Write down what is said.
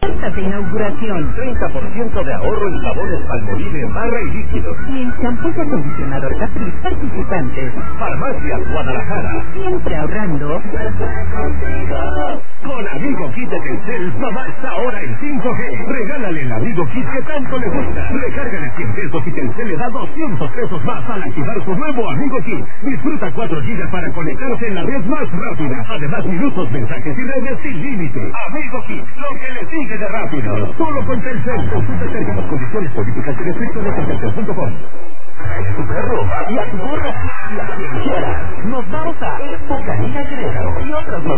Ofertas de inauguración. 30% de ahorro en jabones Palmolive en barra y líquidos. Y en champú y acondicionador Caprice participantes. Farmacias Guadalajara. Siempre ahorrando. Con Amigo Kit de Telcel, mamá está ahora en 5G. Regálale el Amigo Kit que tanto le gusta. Recárgale 100 pesos y Telcel le da 200 pesos más al activar su nuevo Amigo Kit. Disfruta 4 gigas para conectarse en la red más rápida. Además, minutos, mensajes y redes sin límite. Amigo Kit, lo que le sigue de rápido. Solo con Telcel. Consulta términos, condiciones, políticas y restricciones en telcel.com. A tu perro y a tu gorra y a quien quieras. Nos vamos a Expo Canina Querétaro y otras